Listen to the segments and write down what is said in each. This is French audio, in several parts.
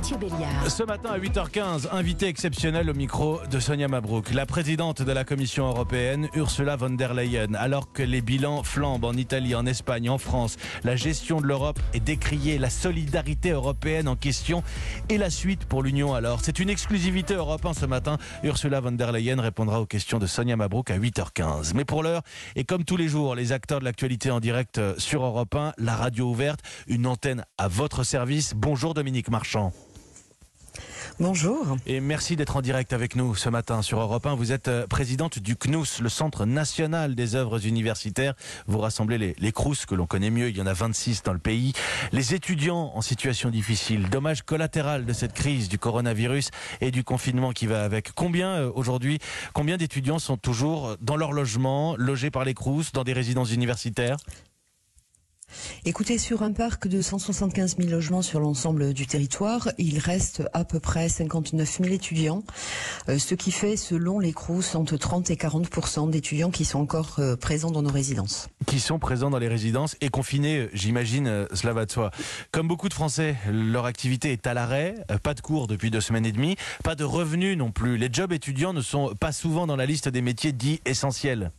Mathieu Béliard. Ce matin à 8h15, invité exceptionnel au micro de Sonia Mabrouk, la présidente de la Commission européenne, Ursula von der Leyen. Alors que les bilans flambent en Italie, en Espagne, en France, la gestion de l'Europe est décriée, la solidarité européenne en question et la suite pour l'Union alors. C'est une exclusivité Europe 1 ce matin. Ursula von der Leyen répondra aux questions de Sonia Mabrouk à 8h15. Mais pour l'heure, et comme tous les jours, les acteurs de l'actualité en direct sur Europe 1, la radio ouverte, une antenne à votre service. Bonjour Dominique Marchand. Bonjour. Et merci d'être en direct avec nous ce matin sur Europe 1. Vous êtes présidente du CNUS, le Centre national des œuvres universitaires. Vous rassemblez les CROUS que l'on connaît mieux, il y en a 26 dans le pays. Les étudiants en situation difficile, dommage collatéral de cette crise du coronavirus et du confinement qui va avec. Combien d'étudiants sont toujours dans leur logement, logés par les CROUS, dans des résidences universitaires ? Écoutez, sur un parc de 175 000 logements sur l'ensemble du territoire, il reste à peu près 59 000 étudiants, ce qui fait, selon les CROUS, entre 30 et 40% d'étudiants qui sont encore présents dans nos résidences. Qui sont présents dans les résidences et confinés, j'imagine, cela va de soi. Comme beaucoup de Français, leur activité est à l'arrêt, pas de cours depuis 2 semaines et demie, pas de revenus non plus. Les jobs étudiants ne sont pas souvent dans la liste des métiers dits essentiels.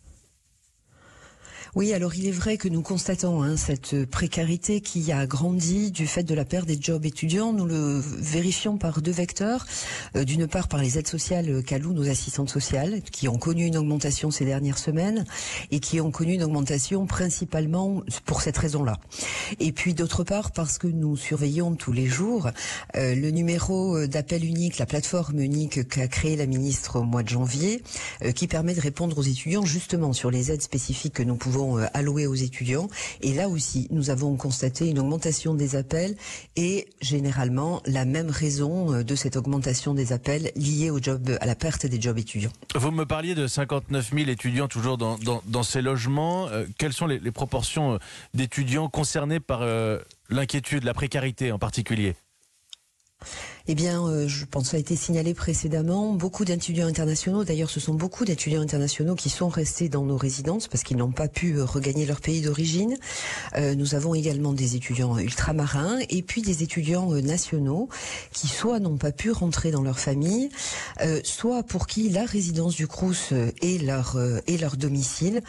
Oui, alors il est vrai que nous constatons cette précarité qui a grandi du fait de la perte des jobs étudiants. Nous le vérifions par 2 vecteurs. D'une part par les aides sociales qu'allouent nos assistantes sociales, qui ont connu une augmentation ces dernières semaines et qui ont connu une augmentation principalement pour cette raison-là. Et puis d'autre part parce que nous surveillons tous les jours le numéro d'appel unique, la plateforme unique qu'a créée la ministre au mois de janvier, qui permet de répondre aux étudiants justement sur les aides spécifiques que nous pouvons alloués aux étudiants. Et là aussi, nous avons constaté une augmentation des appels et généralement la même raison de cette augmentation des appels liée au job, à la perte des jobs étudiants. Vous me parliez de 59 000 étudiants toujours dans ces logements. Quelles sont les proportions d'étudiants concernés par l'inquiétude, la précarité en particulier ? Eh bien, je pense que ça a été signalé précédemment. Beaucoup d'étudiants internationaux, d'ailleurs ce sont beaucoup d'étudiants internationaux qui sont restés dans nos résidences parce qu'ils n'ont pas pu regagner leur pays d'origine. Nous avons également des étudiants ultramarins et puis des étudiants nationaux qui soit n'ont pas pu rentrer dans leur famille, soit pour qui la résidence du CROUS est leur domicile,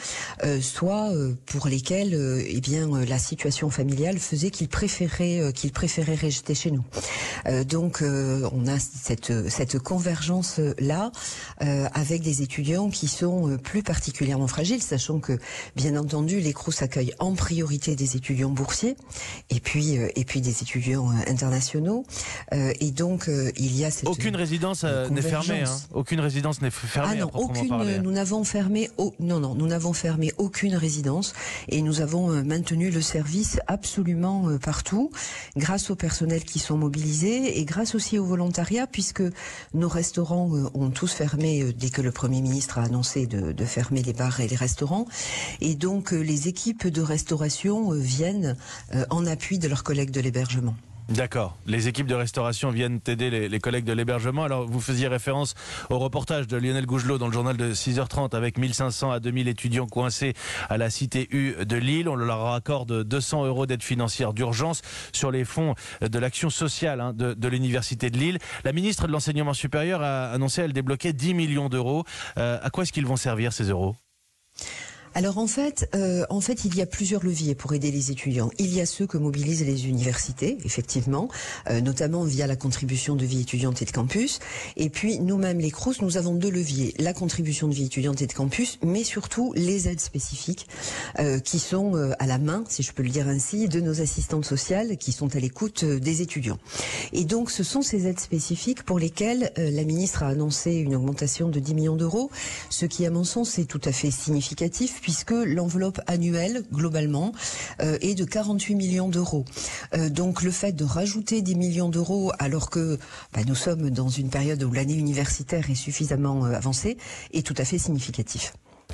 soit pour lesquels la situation familiale faisait qu'ils préféraient rester chez nous. Donc on a cette convergence là avec des étudiants qui sont plus particulièrement fragiles, sachant que bien entendu les CROUS accueillent en priorité des étudiants boursiers et puis des étudiants internationaux et donc il y a cette aucune résidence n'est fermée, hein. Aucune résidence n'est fermée. Ah non, aucune. Nous n'avons fermé. Nous n'avons fermé aucune résidence et nous avons maintenu le service absolument partout, grâce aux personnels qui sont mobilisés et grâce aussi au volontariat, puisque nos restaurants ont tous fermé dès que le Premier ministre a annoncé de fermer les bars et les restaurants. Et donc les équipes de restauration viennent en appui de leurs collègues de l'hébergement. D'accord. Les équipes de restauration viennent aider les collègues de l'hébergement. Alors, vous faisiez référence au reportage de Lionel Gougelot dans le journal de 6h30 avec 1500 à 2000 étudiants coincés à la cité U de Lille. On leur accorde 200 € d'aide financière d'urgence sur les fonds de l'action sociale de l'université de Lille. La ministre de l'Enseignement supérieur a annoncé elle débloquait 10 millions d'euros. À quoi est-ce qu'ils vont servir ces euros ? Alors en fait, il y a plusieurs leviers pour aider les étudiants. Il y a ceux que mobilisent les universités, effectivement, notamment via la contribution de vie étudiante et de campus. Et puis nous-mêmes, les CROUS, nous avons 2 leviers. La contribution de vie étudiante et de campus, mais surtout les aides spécifiques qui sont à la main, si je peux le dire ainsi, de nos assistantes sociales qui sont à l'écoute des étudiants. Et donc ce sont ces aides spécifiques pour lesquelles la ministre a annoncé une augmentation de 10 millions d'euros, ce qui à mon sens est tout à fait significatif, puisque l'enveloppe annuelle, globalement, est de 48 millions d'euros. Donc le fait de rajouter 10 millions d'euros alors que nous sommes dans une période où l'année universitaire est suffisamment avancée est tout à fait significatif.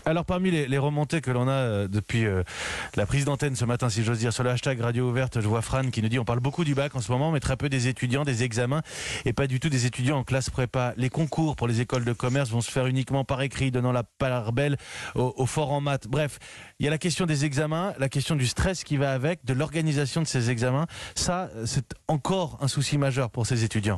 Alors parmi les remontées que l'on a depuis la prise d'antenne ce matin, si j'ose dire, sur le hashtag Radio Ouverte, je vois Fran qui nous dit on parle beaucoup du bac en ce moment, mais très peu des étudiants, des examens et pas du tout des étudiants en classe prépa. Les concours pour les écoles de commerce vont se faire uniquement par écrit, donnant la part belle au fort en maths. Bref, il y a la question des examens, la question du stress qui va avec, de l'organisation de ces examens. Ça, c'est encore un souci majeur pour ces étudiants.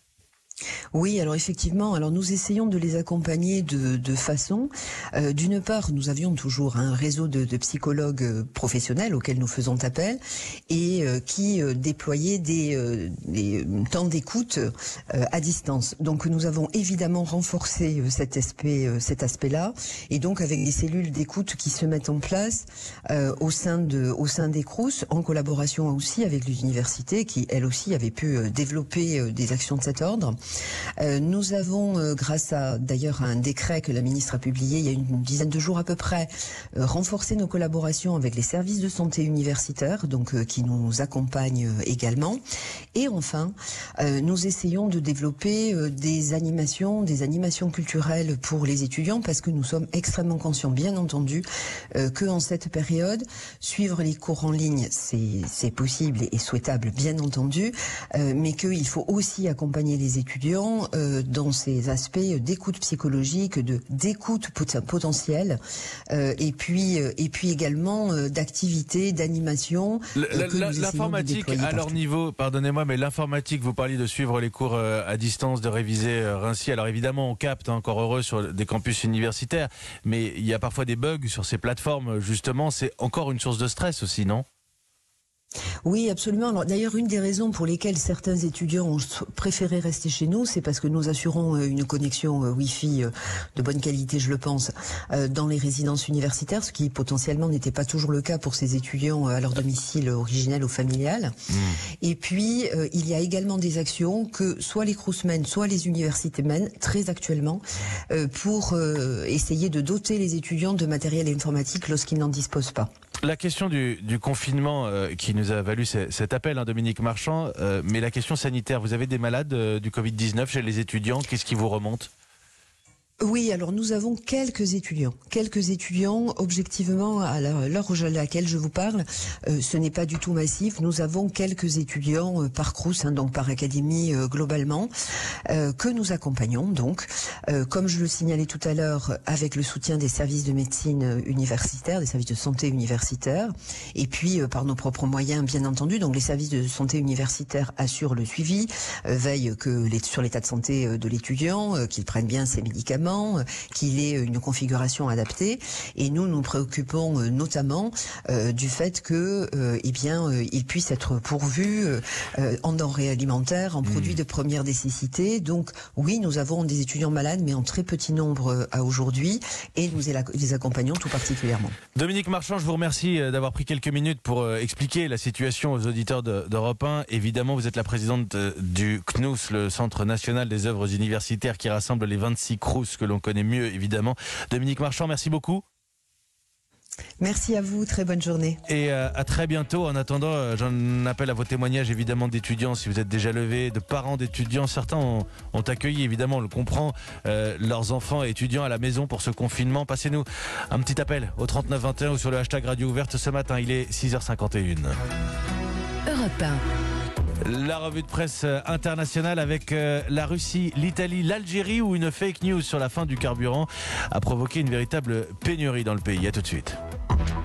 Oui, alors effectivement, nous essayons de les accompagner de façon. D'une part, nous avions toujours un réseau de psychologues professionnels auxquels nous faisons appel et qui déployaient des temps d'écoute à distance. Donc nous avons évidemment renforcé cet aspect-là, et donc avec des cellules d'écoute qui se mettent en place au sein des Crous, en collaboration aussi avec les universités qui elles aussi avaient pu développer des actions de cet ordre. Nous avons, grâce à d'ailleurs un décret que la ministre a publié il y a une dizaine de jours à peu près, renforcé nos collaborations avec les services de santé universitaires, donc qui nous accompagnent également. Et enfin, nous essayons de développer des animations culturelles pour les étudiants, parce que nous sommes extrêmement conscients, bien entendu, que en cette période, suivre les cours en ligne, c'est possible et souhaitable, bien entendu, mais qu'il faut aussi accompagner les étudiants dans ces aspects d'écoute psychologique, d'écoute potentielle, et puis également d'activités, d'animation. L'informatique à leur niveau, pardonnez-moi, mais l'informatique, vous parliez de suivre les cours à distance, de réviser Rinci. Alors évidemment, on capte, encore heureux, sur des campus universitaires, mais il y a parfois des bugs sur ces plateformes, justement. C'est encore une source de stress aussi, non ? Oui, absolument. Alors, d'ailleurs, une des raisons pour lesquelles certains étudiants ont préféré rester chez nous, c'est parce que nous assurons une connexion Wi-Fi de bonne qualité, je le pense, dans les résidences universitaires, ce qui potentiellement n'était pas toujours le cas pour ces étudiants à leur domicile originel ou familial. Et puis, il y a également des actions que soit les Crous mènent, soit les universités mènent, très actuellement, pour essayer de doter les étudiants de matériel informatique lorsqu'ils n'en disposent pas. La question du confinement qui nous a valu cet appel, Dominique Marchand, mais la question sanitaire, vous avez des malades du Covid-19 chez les étudiants, qu'est-ce qui vous remonte ? Oui, alors nous avons quelques étudiants, objectivement, à l'heure à laquelle je vous parle, ce n'est pas du tout massif. Nous avons quelques étudiants par Crous, donc par académie globalement, que nous accompagnons donc, comme je le signalais tout à l'heure, avec le soutien des services de médecine universitaires, des services de santé universitaires, et puis par nos propres moyens, bien entendu. Donc les services de santé universitaires assurent le suivi, veillent sur l'état de santé de l'étudiant, qu'il prenne bien ses médicaments, qu'il ait une configuration adaptée, et nous préoccupons notamment du fait que il puisse être pourvu en denrées alimentaires, en produits de première nécessité. Donc oui, nous avons des étudiants malades, mais en très petit nombre à aujourd'hui, et nous les accompagnons tout particulièrement. Dominique Marchand, je vous remercie d'avoir pris quelques minutes pour expliquer la situation aux auditeurs d'Europe 1. Évidemment, vous êtes la présidente du CNUS, le Centre national des œuvres universitaires, qui rassemble les 26 Crous que l'on connaît mieux, évidemment. Dominique Marchand, merci beaucoup. Merci à vous, très bonne journée. Et à très bientôt. En attendant, j'en appelle à vos témoignages, évidemment, d'étudiants, si vous êtes déjà levés, de parents d'étudiants. Certains ont accueilli, évidemment, on le comprend, leurs enfants et étudiants à la maison pour ce confinement. Passez-nous un petit appel au 3921 ou sur le hashtag Radio Ouverte ce matin. Il est 6h51. Europe 1. La revue de presse internationale avec la Russie, l'Italie, l'Algérie, où une fake news sur la fin du carburant a provoqué une véritable pénurie dans le pays. À tout de suite.